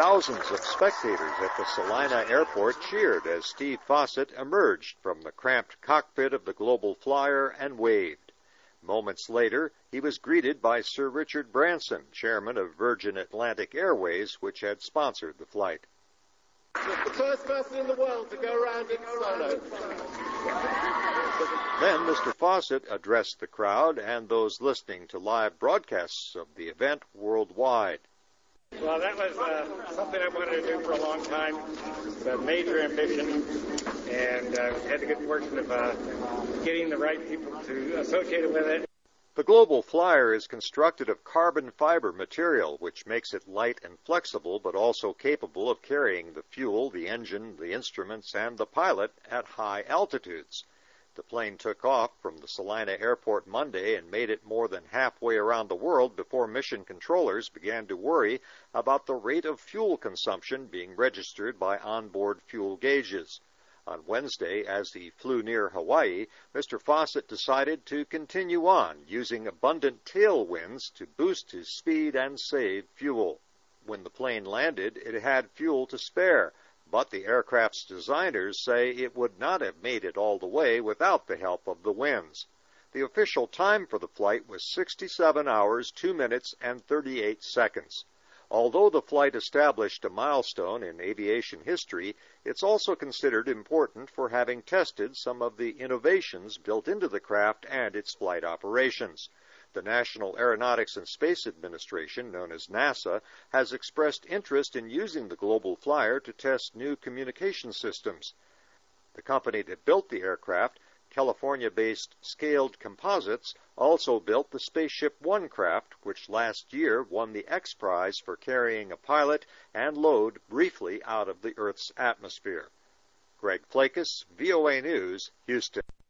Thousands of spectators at the Salina Airport cheered as Steve Fossett emerged from the cramped cockpit of the Global Flyer and waved. Moments later, he was greeted by Sir Richard Branson, chairman of Virgin Atlantic Airways, which had sponsored the flight. The first person in the world to go around in solo. Then Mr. Fossett addressed the crowd and those listening to live broadcasts of the event worldwide. Well, that was something I wanted to do for a long time. It's a major ambition, and had the good fortune of getting the right people to associate with it. The Global Flyer is constructed of carbon fiber material, which makes it light and flexible, but also capable of carrying the fuel, the engine, the instruments, and the pilot at high altitudes. The plane took off from the Salina Airport Monday and made it more than halfway around the world before mission controllers began to worry about the rate of fuel consumption being registered by onboard fuel gauges. On Wednesday, as he flew near Hawaii, Mr. Fossett decided to continue on, using abundant tailwinds to boost his speed and save fuel. When the plane landed, it had fuel to spare, but the aircraft's designers say it would not have made it all the way without the help of the winds. The official time for the flight was 67 hours, 2 minutes, and 38 seconds. Although the flight established a milestone in aviation history, it's also considered important for having tested some of the innovations built into the craft and its flight operations. The National Aeronautics and Space Administration, known as NASA, has expressed interest in using the Global Flyer to test new communication systems. The company that built the aircraft, California-based Scaled Composites, also built the Spaceship One craft, which last year won the X Prize for carrying a pilot and load briefly out of the Earth's atmosphere. Greg Flakus, VOA News, Houston.